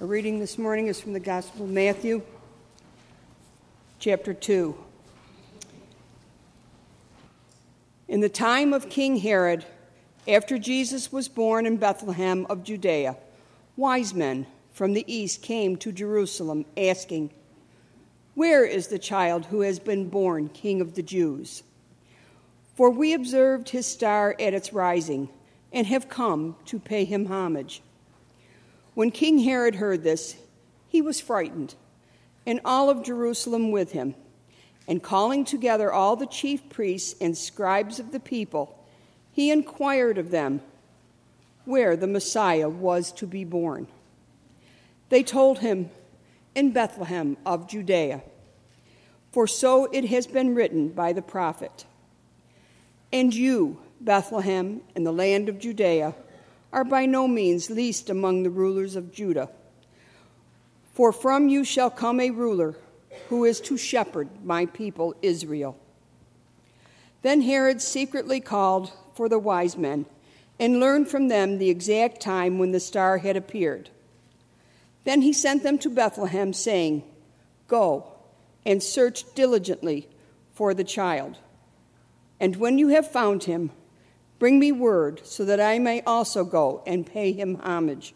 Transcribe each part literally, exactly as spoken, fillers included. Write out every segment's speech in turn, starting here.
Our reading this morning is from the Gospel of Matthew, chapter two. In the time of King Herod, after Jesus was born in Bethlehem of Judea, wise men from the east came to Jerusalem, asking, "Where is the child who has been born King of the Jews? For we observed his star at its rising and have come to pay him homage." When King Herod heard this, he was frightened, and all of Jerusalem with him. And calling together all the chief priests and scribes of the people, he inquired of them where the Messiah was to be born. They told him, "In Bethlehem of Judea, for so it has been written by the prophet. And you, Bethlehem, in the land of Judea, are by no means least among the rulers of Judah. For from you shall come a ruler who is to shepherd my people Israel." Then Herod secretly called for the wise men and learned from them the exact time when the star had appeared. Then he sent them to Bethlehem, saying, "Go and search diligently for the child. And when you have found him, bring me word so that I may also go and pay him homage."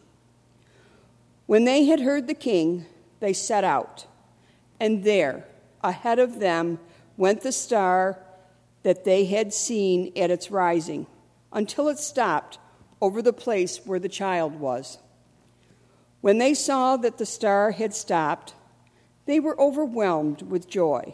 When they had heard the king, they set out. And there, ahead of them, went the star that they had seen at its rising, until it stopped over the place where the child was. When they saw that the star had stopped, they were overwhelmed with joy.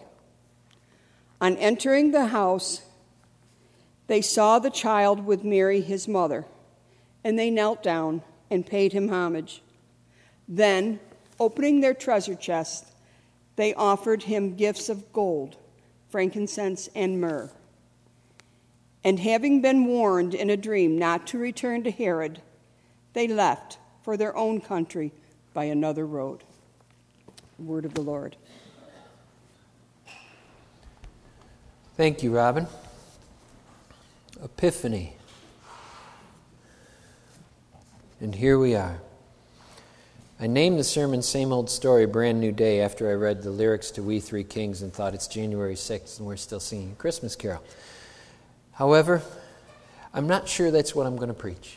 On entering the house, they saw the child with Mary, his mother, and they knelt down and paid him homage. Then, opening their treasure chest, they offered him gifts of gold, frankincense, and myrrh. And having been warned in a dream not to return to Herod, they left for their own country by another road. The word of the Lord. Thank you, Robin. Epiphany. And here we are. I named the sermon Same Old Story, Brand New Day after I read the lyrics to We Three Kings and thought it's January sixth and we're still singing a Christmas carol. However, I'm not sure that's what I'm going to preach.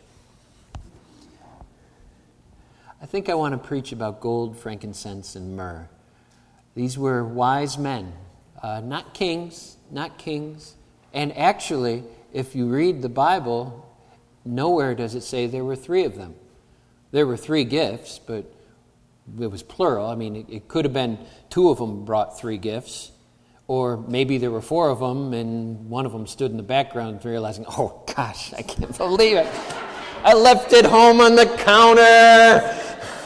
I think I want to preach about gold, frankincense, and myrrh. These were wise men, uh, not kings, not kings. And actually, if you read the Bible, nowhere does it say there were three of them. There were three gifts, but it was plural. I mean, it, it could have been two of them brought three gifts, or maybe there were four of them, and one of them stood in the background realizing, oh gosh, I can't believe it. I left it home on the counter.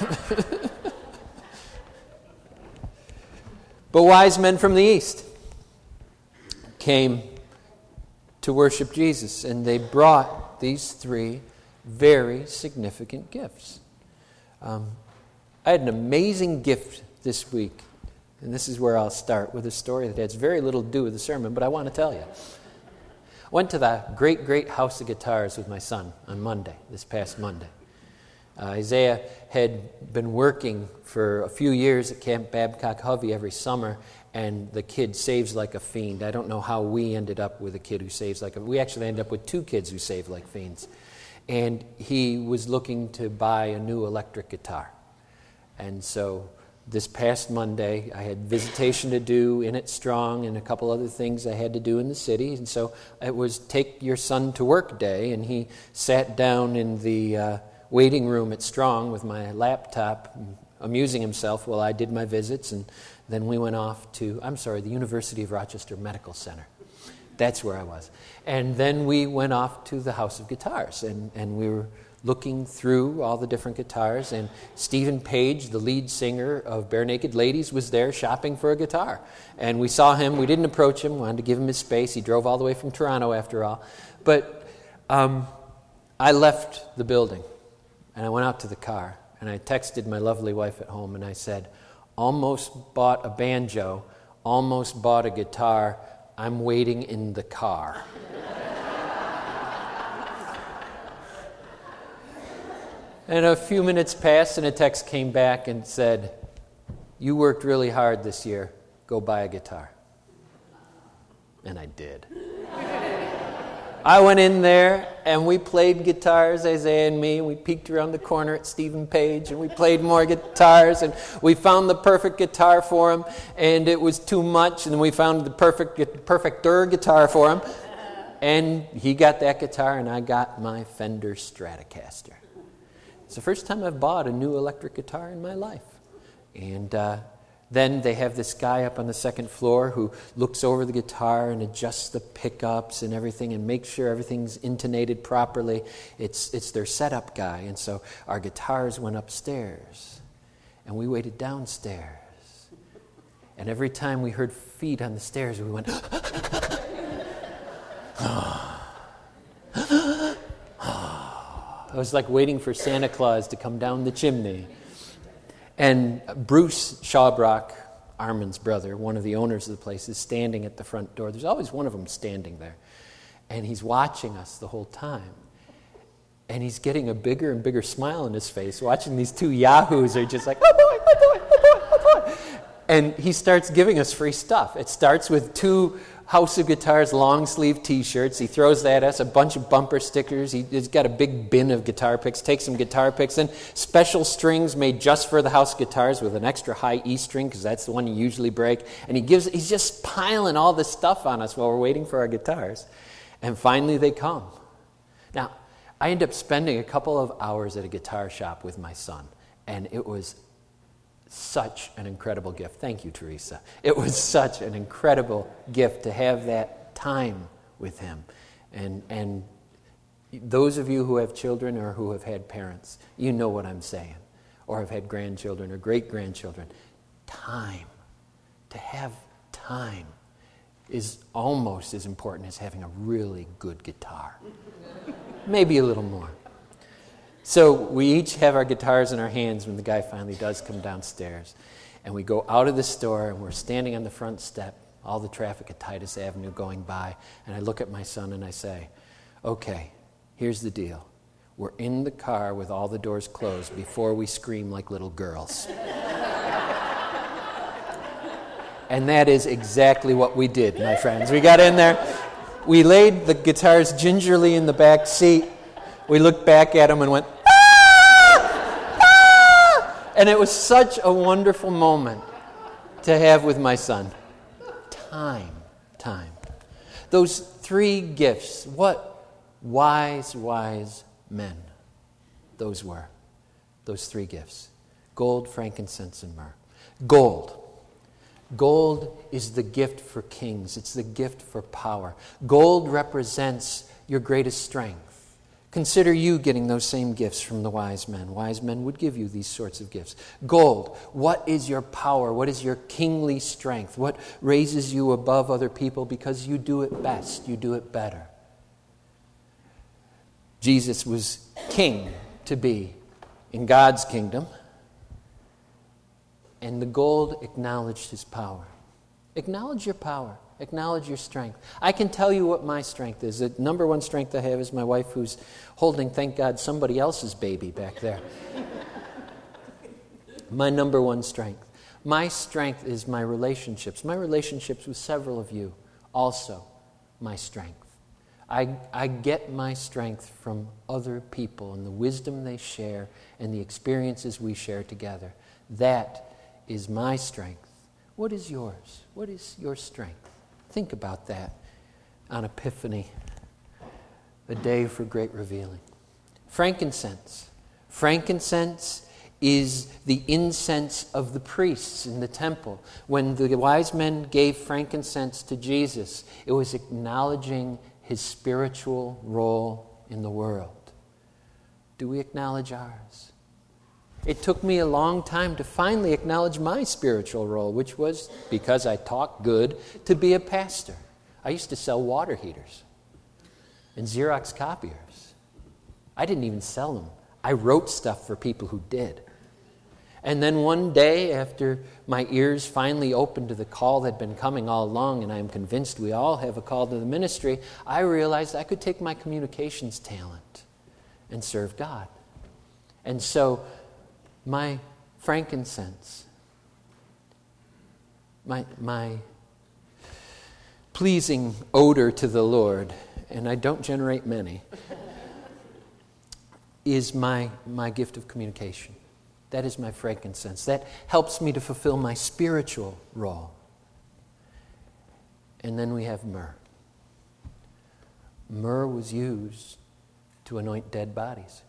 But wise men from the east came to worship Jesus, and they brought these three very significant gifts. Um, I had an amazing gift this week, and this is where I'll start with a story that has very little to do with the sermon, but I want to tell you. I went to the Great Great House of Guitars with my son on Monday, this past Monday. Uh, Isaiah had been working for a few years at Camp Babcock Hovey every summer, and the kid saves like a fiend. I don't know how we ended up with a kid who saves like a... We actually ended up with two kids who save like fiends. And he was looking to buy a new electric guitar. And so this past Monday, I had visitation to do in it Strong and a couple other things I had to do in the city. And so it was take your son to work day, and he sat down in the uh, waiting room at Strong with my laptop, amusing himself while I did my visits, and then we went off to, I'm sorry, the University of Rochester Medical Center. That's where I was. And then we went off to the House of Guitars, and, and we were looking through all the different guitars, and Stephen Page, the lead singer of Bare Naked Ladies, was there shopping for a guitar. And we saw him, we didn't approach him, wanted to give him his space. He drove all the way from Toronto after all. But um, I left the building, and I went out to the car, and I texted my lovely wife at home, and I said, almost bought a banjo, almost bought a guitar, I'm waiting in the car. And a few minutes passed, and a text came back and said, "You worked really hard this year. Go buy a guitar." And I did. I went in there, and we played guitars, Isaiah and me. We peeked around the corner at Stephen Page, and we played more guitars, and we found the perfect guitar for him, and it was too much, and then we found the perfect, perfect-er guitar for him, and he got that guitar, and I got my Fender Stratocaster. It's the first time I've bought a new electric guitar in my life. And uh, then they have this guy up on the second floor who looks over the guitar and adjusts the pickups and everything and makes sure everything's intonated properly. It's, it's their setup guy. And so our guitars went upstairs, and we waited downstairs. And every time we heard feet on the stairs, we went, it was like waiting for Santa Claus to come down the chimney. And Bruce Shawbrock, Armin's brother, one of the owners of the place, is standing at the front door. There's always one of them standing there. And he's watching us the whole time. And he's getting a bigger and bigger smile on his face, watching these two yahoos are just like, oh boy, oh boy, oh boy, oh boy. And he starts giving us free stuff. It starts with two House of Guitars long sleeve t-shirts. He throws that at us, a bunch of bumper stickers. He, he's got a big bin of guitar picks, takes some guitar picks, and special strings made just for the House Guitars with an extra high E string, because that's the one you usually break. And he gives, he's just piling all this stuff on us while we're waiting for our guitars. And finally they come. Now, I end up spending a couple of hours at a guitar shop with my son, and it was such an incredible gift. Thank you, Teresa. It was such an incredible gift to have that time with him. And and those of you who have children or who have had parents, you know what I'm saying, or have had grandchildren or great-grandchildren. Time, to have time, is almost as important as having a really good guitar. Maybe a little more. So we each have our guitars in our hands when the guy finally does come downstairs. And we go out of the store, and we're standing on the front step, all the traffic at Titus Avenue going by. And I look at my son and I say, okay, here's the deal. We're in the car with all the doors closed before we scream like little girls. And that is exactly what we did, my friends. We got in there. We laid the guitars gingerly in the back seat. We looked back at them and went, and it was such a wonderful moment to have with my son. Time, time. Those three gifts, what wise, wise men those were. Those three gifts. Gold, frankincense, and myrrh. Gold. Gold is the gift for kings. It's the gift for power. Gold represents your greatest strength. Consider you getting those same gifts from the wise men. Wise men would give you these sorts of gifts. Gold, what is your power? What is your kingly strength? What raises you above other people because you do it best, you do it better? Jesus was king to be in God's kingdom, and the gold acknowledged his power. Acknowledge your power. Acknowledge your strength. I can tell you what my strength is. The number one strength I have is my wife, who's holding, thank God, somebody else's baby back there. My number one strength. My strength is my relationships. My relationships with several of you, also my strength. I, I get my strength from other people and the wisdom they share and the experiences we share together. That is my strength. What is yours? What is your strength? Think about that on Epiphany, a day for great revealing. Frankincense. Frankincense is the incense of the priests in the temple. When the wise men gave frankincense to Jesus, it was acknowledging his spiritual role in the world. Do we acknowledge ours? It took me a long time to finally acknowledge my spiritual role, which was, because I talk good, to be a pastor. I used to sell water heaters and Xerox copiers. I didn't even sell them. I wrote stuff for people who did. And then one day, after my ears finally opened to the call that had been coming all along, and I am convinced we all have a call to the ministry, I realized I could take my communications talent and serve God. And so my frankincense, my, my pleasing odor to the Lord, and I don't generate many, is my, my gift of communication. That is my frankincense. That helps me to fulfill my spiritual role. And then we have myrrh. Myrrh was used to anoint dead bodies.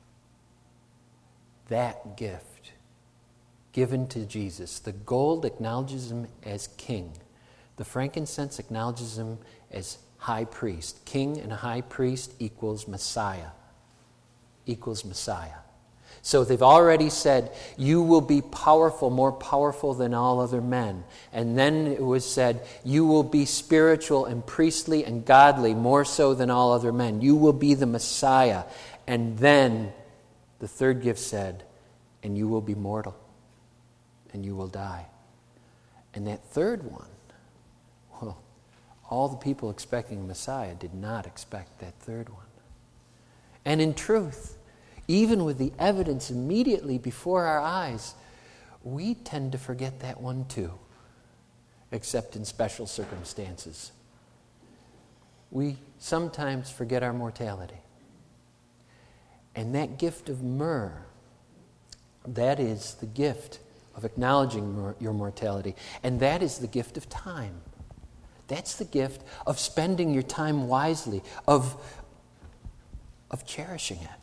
That gift given to Jesus, the gold acknowledges him as king. The frankincense acknowledges him as high priest. King and high priest equals Messiah. Equals Messiah. So they've already said, you will be powerful, more powerful than all other men. And then it was said, you will be spiritual and priestly and godly, more so than all other men. You will be the Messiah. And then the third gift said, and you will be mortal, and you will die. And that third one, well, all the people expecting a Messiah did not expect that third one. And in truth, even with the evidence immediately before our eyes, we tend to forget that one too, except in special circumstances. We sometimes forget our mortality. And that gift of myrrh, that is the gift of acknowledging your mortality. And that is the gift of time. That's the gift of spending your time wisely, of, of cherishing it.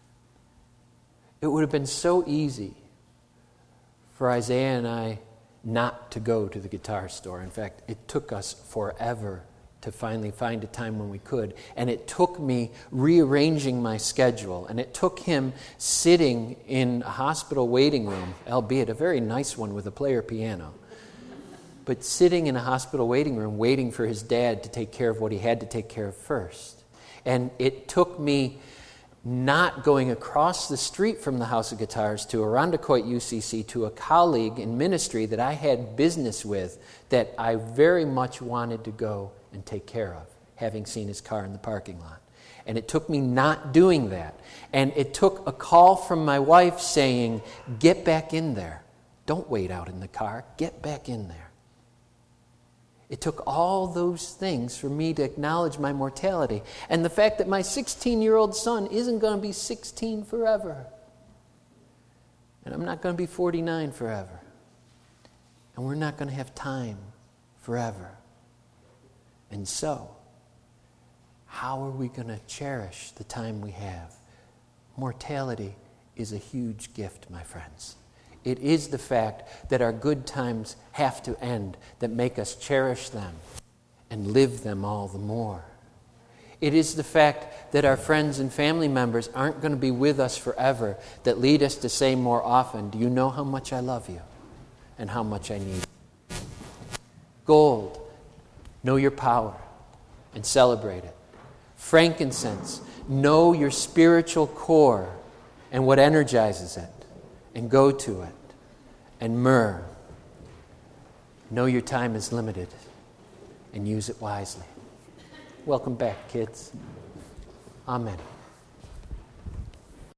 It would have been so easy for Isaiah and I not to go to the guitar store. In fact, it took us forever to finally find a time when we could. And it took me rearranging my schedule. And it took him sitting in a hospital waiting room, albeit a very nice one with a player piano, but sitting in a hospital waiting room waiting for his dad to take care of what he had to take care of first. And it took me not going across the street from the House of Guitars to Irondequoit U C C to a colleague in ministry that I had business with that I very much wanted to go and take care of, having seen his car in the parking lot. And it took me not doing that. And it took a call from my wife saying, get back in there. Don't wait out in the car. Get back in there. It took all those things for me to acknowledge my mortality. And the fact that my sixteen-year-old son isn't going to be sixteen forever. And I'm not going to be forty-nine forever. And we're not going to have time forever. And so, how are we going to cherish the time we have? Mortality is a huge gift, my friends. It is the fact that our good times have to end that make us cherish them and live them all the more. It is the fact that our friends and family members aren't going to be with us forever that lead us to say more often, do you know how much I love you and how much I need you? Gold, know your power and celebrate it. Frankincense, know your spiritual core and what energizes it, and go to it. And myrrh, know your time is limited and use it wisely. Welcome back, kids. Amen.